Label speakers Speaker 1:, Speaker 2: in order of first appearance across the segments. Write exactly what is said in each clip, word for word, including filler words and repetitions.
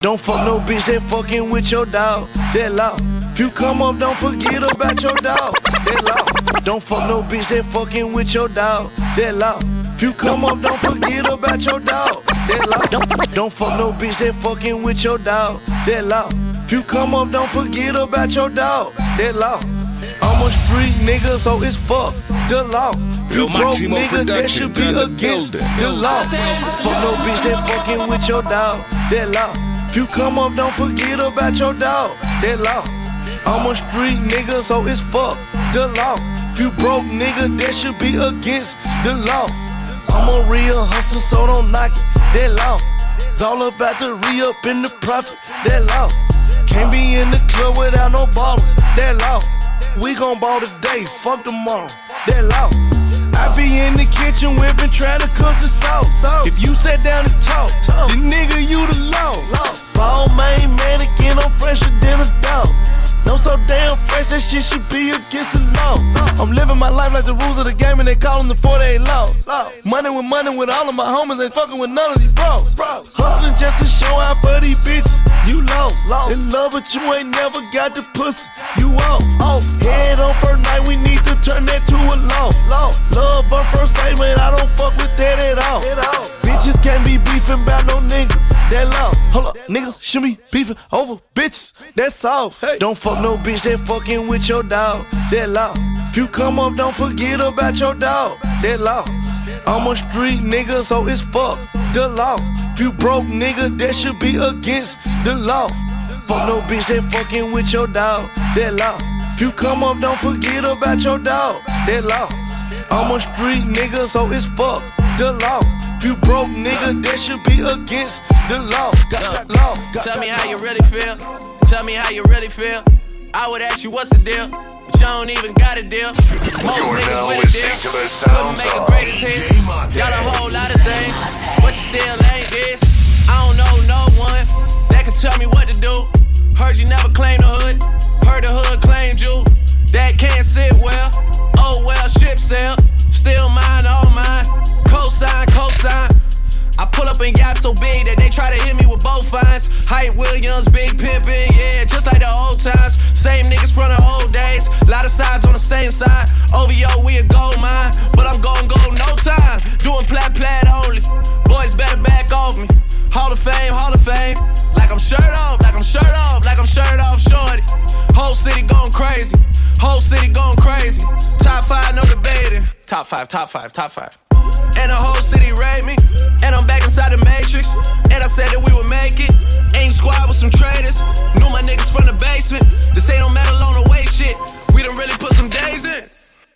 Speaker 1: Don't fuck no bitch that fucking with your dog. That law. If you come up, don't forget about your dog. That law. Don't fuck no bitch that fucking with your dog. That law. If you come up, don't forget about your dog. That law. Don't, don't fuck no bitch that fucking with your dog. That law. If you come up, don't forget about your dog. That law. I'm a street nigga, so it's fuck the law. If you broke nigga, that should be against the law. Fuck no bitch that fucking with your dog. That law. If you come up, don't forget about your dog. That law. I'm a street nigga, so it's fuck the law. If you broke nigga, that should be against the law. I'm a real hustler, so don't knock it. That law. It's all about the re-up in the profit. That law. Can't be in the club without no ballers. That law. We gon' ball today, fuck tomorrow. That law. I be in the kitchen whipping, trying to cook the sauce. If you sat down and talk, the nigga you the law. Ball main mannequin, I'm fresher than a dog. I'm so damn fresh, that shit should be against the law. I'm living my life like the rules of the game, and they call them the forty-eight laws. Money with money with all of my homies, ain't fucking with none of these bros. Hustling just to show out for these bitches. You lost, in love, but you ain't never got the pussy. You off, head on first night, we need to turn that to a law. Love on first sight, man, I don't fuck with that at all. Bitches can't be beefing about no niggas. That law. Hold up, niggas should be beefing over bitches. That's all. Hey. Don't fuck no bitch that fucking with your dog. That law. If you come up, don't forget about your dog. That law. I'm a street nigga, so it's fuck the law. If you broke nigga, that should be against the law. Fuck no bitch that fucking with your dog. That law. If you come up, don't forget about your dog. That law. I'm a street nigga, so it's fuck the law. If you broke nigga, that should be against the law. Got law.
Speaker 2: Tell me how you really feel. Tell me how you really feel. I would ask you what's the deal, but you don't even got a deal. Most
Speaker 3: You're
Speaker 2: niggas with a deal couldn't make a greatest hit. Got a whole lot of things, but you still ain't this. I don't know no one that can tell me what to do. Heard you never claimed the hood. Heard the hood claimed you. That can't sit well. Oh well, ship sail. Still mine, all mine. Cosign, cosign. I pull up and got so big that they try to hit me with both fines. Hype Williams, big pimpin', yeah, just like the old times. Same niggas from the old days, lot of sides on the same side. O V O, we a gold mine, but I'm gon' go no time. Doing plat plat only, boys better back off me. Hall of Fame, Hall of Fame, like I'm shirt off, like I'm shirt off, like I'm shirt off, shorty. Whole city going crazy, whole city going crazy. Top five, no debating. Top five, top five, top five. And the whole city rate me. And I'm back inside the Matrix. And I said that we would make it. Ain't squad with some traitors. Knew my niggas from the basement. This ain't no metal on the way shit. We done really put some days in.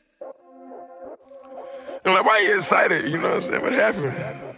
Speaker 4: I'm like, why you excited? You know what I'm saying? What happened?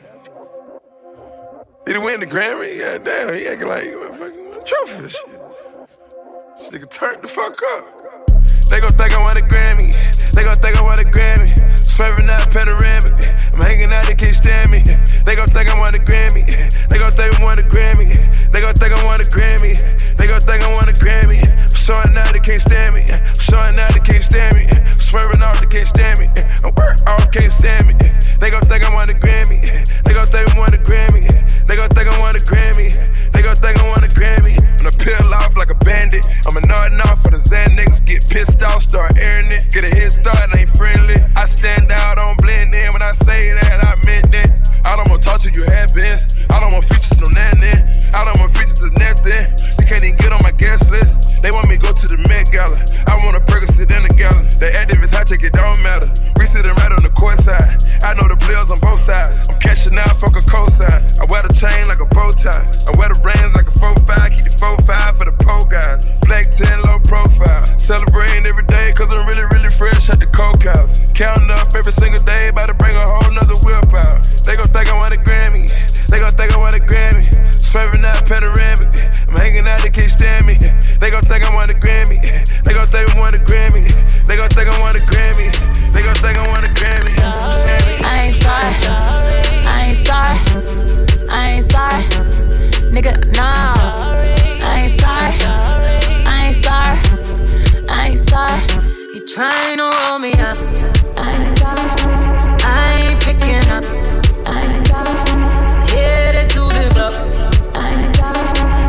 Speaker 4: Did he win the Grammy? God damn, he acting like what fucking what trophy and shit. This nigga turned the fuck up. They gon' think I want a Grammy. They gon' think I want a Grammy. Swerving out panoramic. I'm hanging out, they can't stand me. They gon' think I want a Grammy. They gon' think I want a Grammy. They gon' think I want a Grammy. They gon' think I want a Grammy. I'm showing out, they can't stand me. I'm showing out, they can't stand me. I'm swerving off, they can't stand me. I'm work off, can't stand me. They gon' think I want a Grammy. They gon' think I want a Grammy. They gon' think I want a Grammy. They gon' think I want a Grammy. When I peel off like a bandit, I'm a nodding off for the Zan niggas. Get pissed off, start airing it. Get a head start, ain't friendly. I stand out, don't blend in. When I say that, I meant it. I don't want talk to you habits. I don't want features, no nothing. I don't want features to nothing. You can't even get on my guest list. They want me to go to the Met Gala. I want a Percocet in the gallon. The activists, I take it, don't matter. We sitting right on the court side. I know the players on both sides. I'm cashing out, fuck a cosign. I wear the chain like a bow tie. I wear the rings like a four five. Keep the four five for the pole guys. Black ten, low profile. Celebrating every day, cause I'm really, really fresh at the coke house. Counting up every single day, about to bring a whole nother whip out. They gon' think I want a Grammy. They gon' think I want a Grammy. Swerving out panoramic. I'm hanging out, they can't stand me. They gon' think I want a Grammy. They gon' think I want a Grammy. They gon' think I want a Grammy. They gon' think I want a Grammy.
Speaker 5: I ain't sorry. I ain't sorry. I ain't sorry. Nigga, no. I ain't sorry. I ain't sorry. I ain't sorry. You trying to roll me up. I ain't sorry. I ain't picking up. I ain't sorry. Headed to the club. I ain't sorry.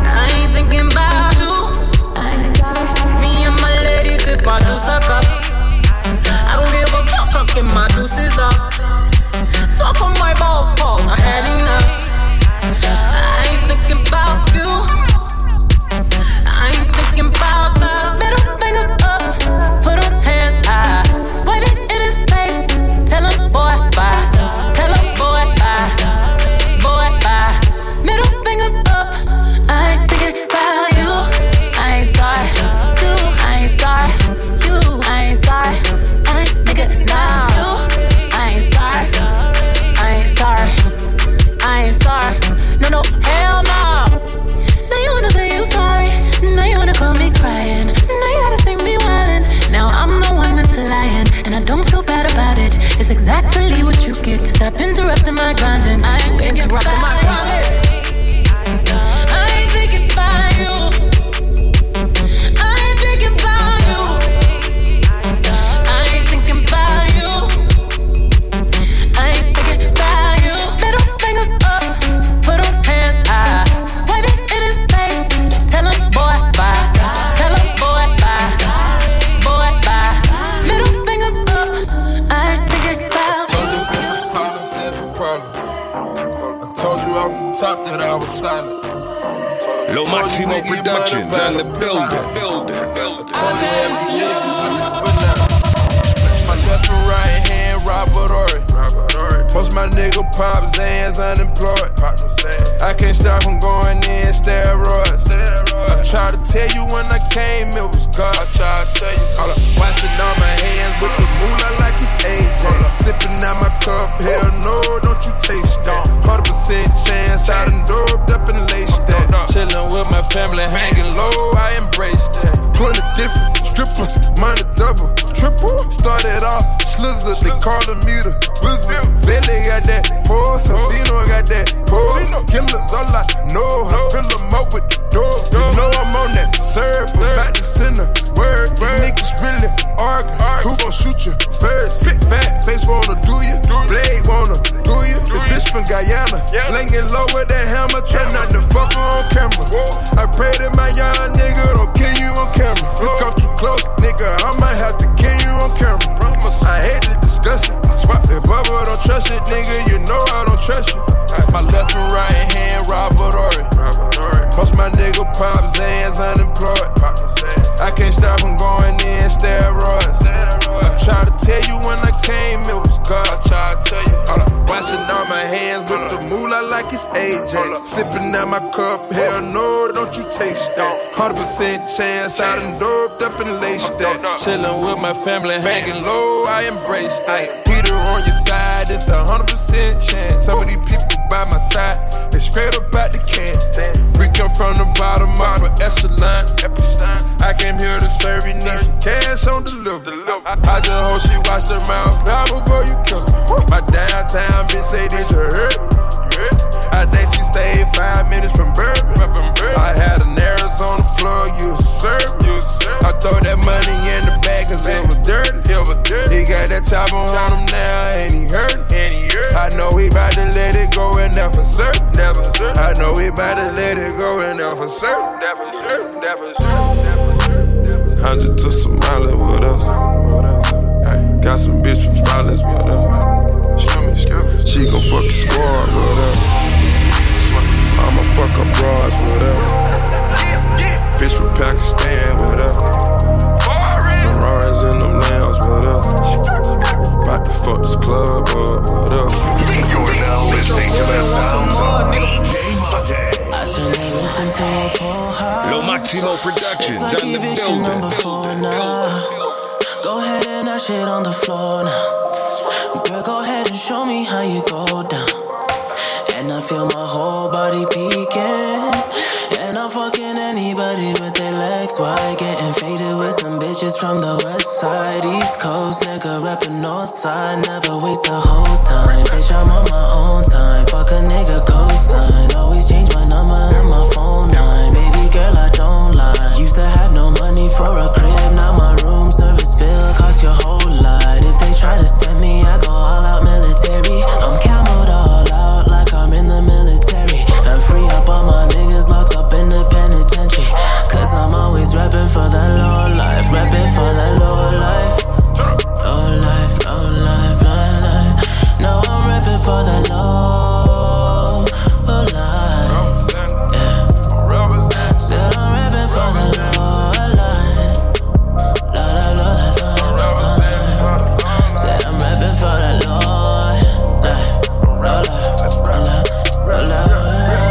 Speaker 3: Lo Maximo Productions on the building. building, building.
Speaker 4: My left and right hand, Robert Ory. Most my nigga pop Zans unemployed. I can't stop from going in steroids. I tried to tell you when I came, it was God. I tried to tell you. Hold up, washing all my hands with the moolah like it's A J. Sipping out my cup, hell no, don't you taste that. one hundred percent chance, I done doped up and laced that. Chillin' with my family, hanging low, I embrace that. twenty different strippers, mine a double, triple. Started off, slizzer, they callin' me the wizard. Vele got that pose, Santino got that pose. Killers all I know, I fill them up with the door. You know I'm on that serve, about to send a word. You niggas really argue, who gon' shoot you first? Fat face wanna do you, blade wanna do you. This bitch from Guyana, blingin' low with that hammer, try not to fuck her on camera. I pray that my young nigga don't kill you on camera. You come too close, nigga, I might have to kill you on camera. I hate to discuss it. If Bubba don't trust it, nigga, you know I don't trust you. My left and right hand, Robert Ory. Most my nigga pop Zans unemployed. I can't stop from going in steroids. I tried to tell you when I came, it was God. I tried to tell you. Uh, washing all my hands with the moolah like it's A J. Sipping out my cup, hell no, don't you taste that. one hundred percent chance, I done doped up and laced that. Chillin' with my family, hanging low, I embrace that. Heater on your side, it's a one hundred percent chance. Some of these people by my side, they straight up out the can. We come from the bottom, upper echelon. I came here to serve, you need some cash on delivery. I just hope she watch the mouth now before you kiss her. My downtown bitch say, did you hear it? I think she stayed five minutes from Bourbon. I had an Arizona plug, you was serve. I throw that money in the bag cause it was dirty. He got that chopper on him now and he hurt. I know he bout to let it go and that for certain. I know he bout to let it go and that for certain. Hundred to Somalia with us. Got some bitch from Flawless with us. She gon' fuck the squad with us. I'ma fuck up bras with us. Bitch from Pakistan with us. Ferraris in them lambs with us. About to fuck this club up with us.
Speaker 6: You're now listening to the sounds of D J Mate.
Speaker 7: I turn everything to a poor house.
Speaker 3: Lo Maximo Productions on the building.
Speaker 7: Number four now. Go ahead and that shit on the floor now. Girl, go ahead and show me how you go down. And I feel my whole body peeking. And I'm fucking anybody with their legs wide. Getting faded with some bitches from the west side. East Coast, nigga reppin' north side. Never waste a host time. Bitch, I'm on my own time. Fuck a nigga cosign. Always change my number and my phone line. Baby girl, I don't lie. Used to have no money for a crib. Now my room service bill cost your whole lot. If they try to stem me, I go all out military. I'm camoed all out like I'm in the military. And free up all my niggas locked up in the penitentiary. Cause I'm always reppin' for that low life. Reppin' for that low life. Low life, low life, low life. No, I'm reppin' for that low, low life. Yeah. Said I'm reppin' for that low life. Low, low, low, low, low life. Said I'm reppin' for that low life. Low life, low life, low life.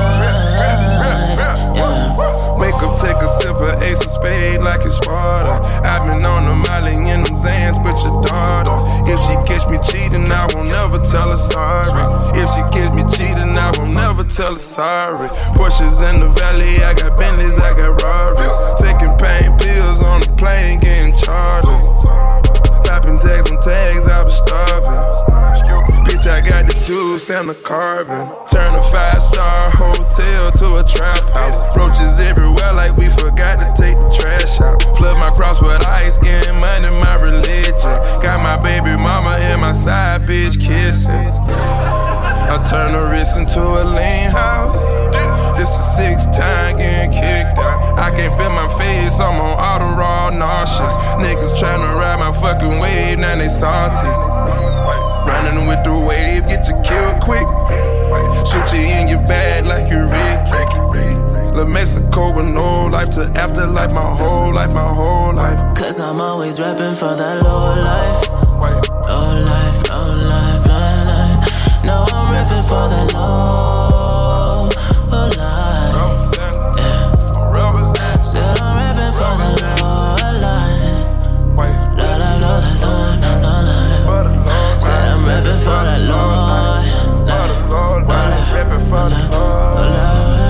Speaker 4: Take a sip of Ace of Spade like it's water. I've been on the Molly in them Zans with your daughter. If she catch me cheating, I won't never tell her sorry. If she catch me cheating, I won't never tell her sorry. Porsches in the valley, I got Bentleys, I got Rarries. Taking pain pills on the plane, getting chartered. Popping tags on tags, I was starving. Bitch, I got the juice and the carving. Turn a five-star hotel to a trap house. Roaches everywhere like we forgot to take the trash out. Flood my cross with ice, getting money, my religion. Got my baby mama and my side bitch kissing. I turn the wrist into a lean house. This the sixth time getting kicked out. I can't feel my face, I'm on Adderall, nauseous. Niggas tryna ride my fucking wave, now they salty. Running with the wave, get you killed quick. Shoot you in your bag like you're Rick. La Mexico with no life to afterlife, my whole life, my whole life.
Speaker 7: Cause I'm always rapping for that low life. Low life, low life, low life. No, I'm rapping for that low, low life. Yeah. Said I'm rapping for that low life. Low life, low life, low life, low life. Said I'm rapping for that low life. Low life, low life, low life.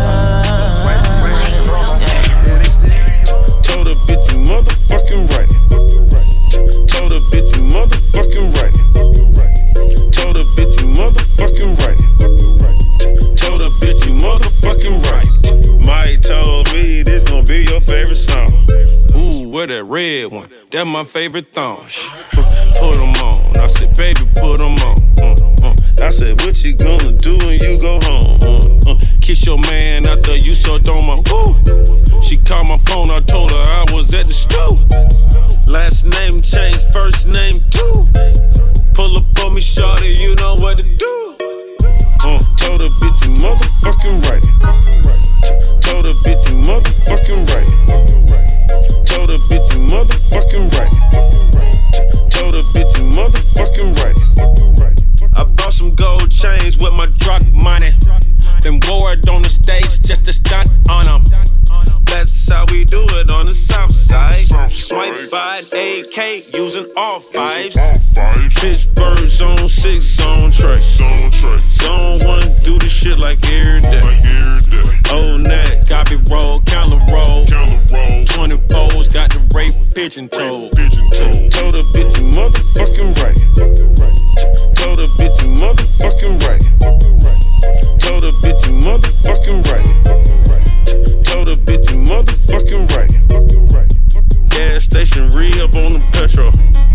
Speaker 3: Motherfucking right. Told a bitch you motherfucking right. Told a bitch you motherfucking right. Told a bitch you motherfucking right. Mike told me this gon' be your favorite song. Ooh, where that red one? That my favorite thong. Put them on. I said, baby, put them on. Uh, uh. I said, what you gonna do when you go home? Uh, uh. Kiss your man after you so on my woo. She called my phone, I told her I was at the stool. Last name changed, first name too. Pull up on me, shawty, you know what to do. Uh, told her bitch you motherfucking right. Told her bitch you motherfucking right. Told her bitch you motherfucking right. Told her bitch you motherfucking right. I bought some gold chains with my drug money. Then wore it on the stage just to stunt on them. That's how we do it on the south side. Might buy an A K using all fives. Pittsburgh zone six, zone tray. Zone one do this shit like every day. Old Nat, copy roll, counter roll. twenty-fours got the rape pigeon told. Told a bitch you motherfucking right. Told a bitch you motherfucking right. Told a bitch you motherfucking right. Told a bitch you motherfucking right. Gas station re-up on the petrol.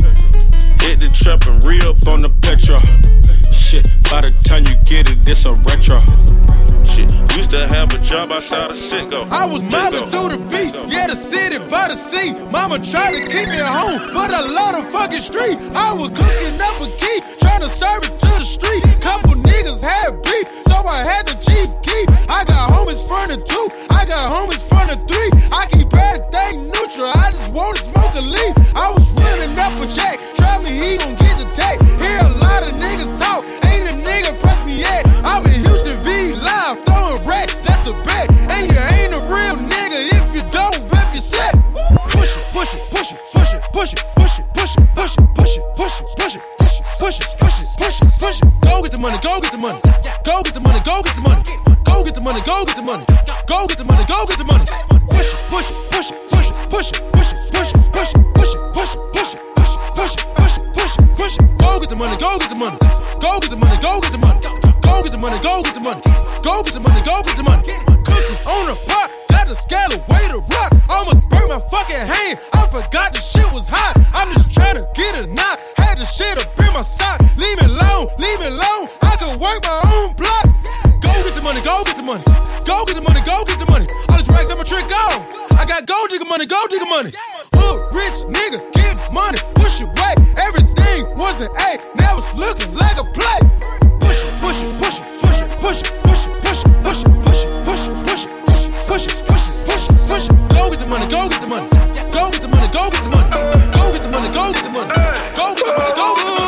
Speaker 3: Hit the trap and re-up on the petrol. Shit, by the time you get it, it's a retro. Shit, used to have a job outside of Sitgo.
Speaker 8: I was mobbing through the beach, yeah, the city by the sea. Mama tried to keep me at home, but I love the fucking street. I was cooking up a key, trying to serve it to the street. Couple niggas had beef, so I had the chief key. I got homies front of two, I got homies front of three. I keep everything neutral, I just wanna smoke a leaf. I was running up a jack, try me, he gon' get the tag. Hear a lot of niggas talk, ain't a nigga press me yet. I'm in Houston V live, throwing racks, that's a bet. And you ain't a real nigga if you don't rep your set. Push it, push it, push it, push it, push it, push it, push it, push it, push it, push it, push it, push it, push it, push it, push it, push it. Go get the money, go get the money, go get the money, go get the money, go get the money, go get the money, go get the money, go get the money. Push it, push it, push it, push it, push it, push it, push it, push it, push it, push it, push it, push it, push it, push it, push it, push it. Go get the money, go get the money, go get the money, go get the money, go get the money, go get the money, go get the money, go get the money. Cooking on the pot, got the scale away to rock. Almost burnt my fucking hand, I forgot the shit was hot. I'm just trying to get a knock, had the shit up in my sock. Leave me alone, leave me alone, I can work my own block. Go get the money, go get the money, go get the money, go get the money. All these racks, I'm a trick off. I got gold digger money, gold digger money. Hood rich nigga, get money, push it right. Everything was an A, now it's looking like a play. Push it, push it, push it, push it, push it, push it, push it, push it, push it, push it, push it, push it, push it, push it, push it, push it. Go get the money, go get the money, go get the money, go get the money, go get the money, go get the money, go get the money, go get the money.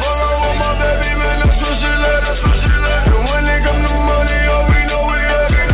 Speaker 4: When it come to money, all we know is that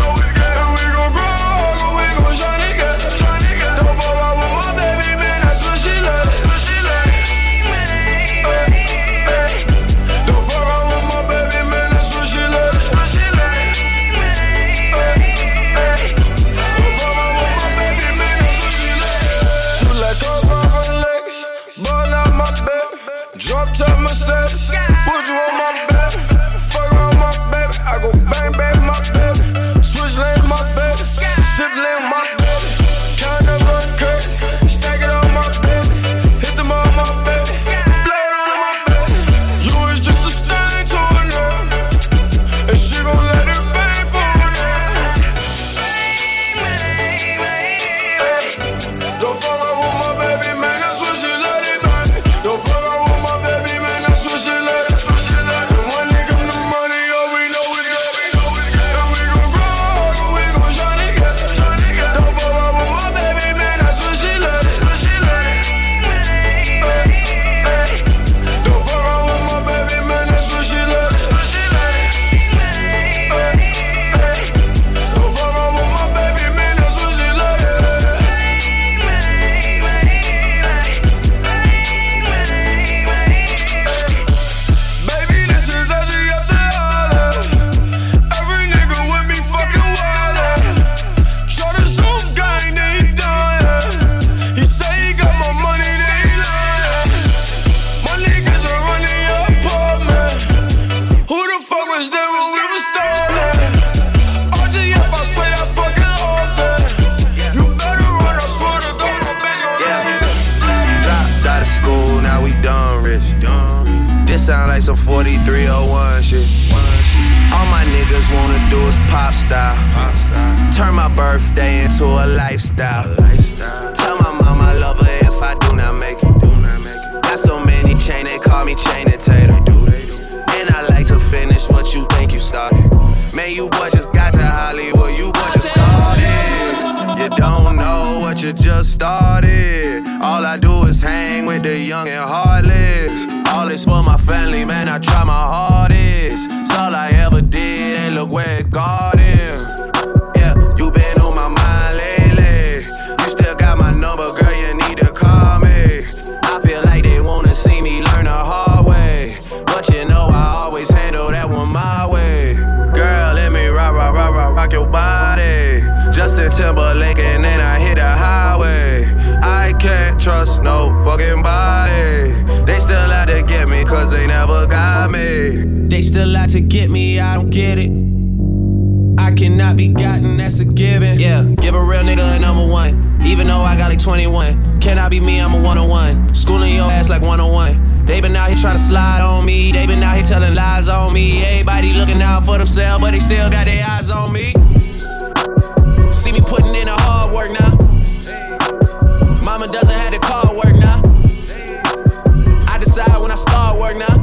Speaker 2: sound like some forty-three oh one shit. All my niggas wanna do is pop style. Turn my birthday into a lifestyle. Tell my mama I love her if I do not make it. Got so many chain, they call me chain and tater. And I like to finish what you think you started. Man, you boy just got to Hollywood, you boy just started. You don't know what you just started. All I do is hang with the young and heartless. All this for my family, man, I try my hardest. It's all I ever did, and look where it got him. Yeah, you been on my mind lately. You still got my number, girl, you need to call me. I feel like they wanna see me learn the hard way, but you know I always handle that one my way. Girl, let me rock, rock, rock, rock, rock your body. Justin Timberlake and then I hit the highway. I can't trust no fucking body. They still out to get me cause they never got me. They still out to get me, I don't get it. I cannot be gotten, that's a given. Yeah, give a real nigga a number one, even though I got like twenty-one. Can I be me, I'm a one oh one. Schooling your ass like one oh one. They been out here trying to slide on me. They been out here telling lies on me. Everybody looking out for themselves, but they still got their eyes on me. See me putting in the hard work now. Mama doesn't have the car work now. I decide when I start work now.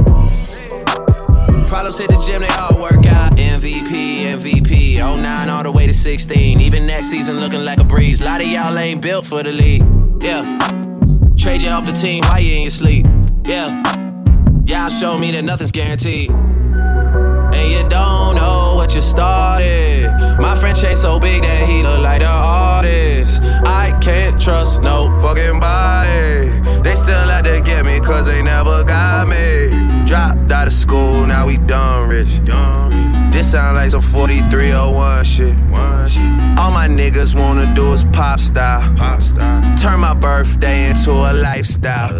Speaker 2: Problems hit the gym, they all work out. M V P, M V P, oh nine all the way to sixteen. Even next season looking like a breeze. A lot of y'all ain't built for the league. Yeah, trade you off the team while you in your sleep. Yeah, y'all show me that nothing's guaranteed. And you don't know what you started. My friend Chase so big that he look like the artist. I can't trust no fucking body. They still out to get me cause they never got me. Dropped out of school, now we done rich. This sound like some forty-three oh one shit. All my niggas wanna do is pop style. Turn my birthday into a lifestyle.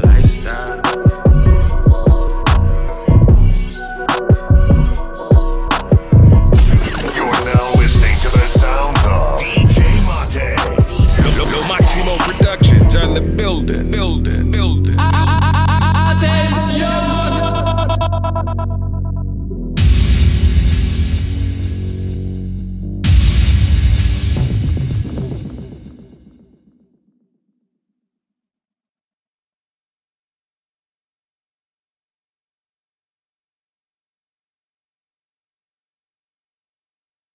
Speaker 3: Lo Máximo Productions on the building, building.